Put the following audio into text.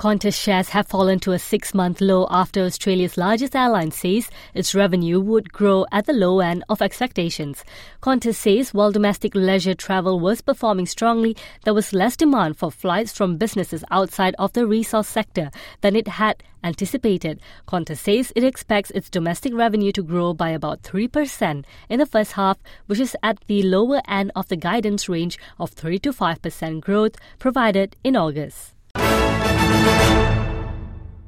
Qantas shares have fallen to a 6-month low after Australia's largest airline says its revenue would grow at the low end of expectations. Qantas says while domestic leisure travel was performing strongly, there was less demand for flights from businesses outside of the resource sector than it had anticipated. Qantas says it expects its domestic revenue to grow by about 3% in the first half, which is at the lower end of the guidance range of 3 to 5% growth provided in August.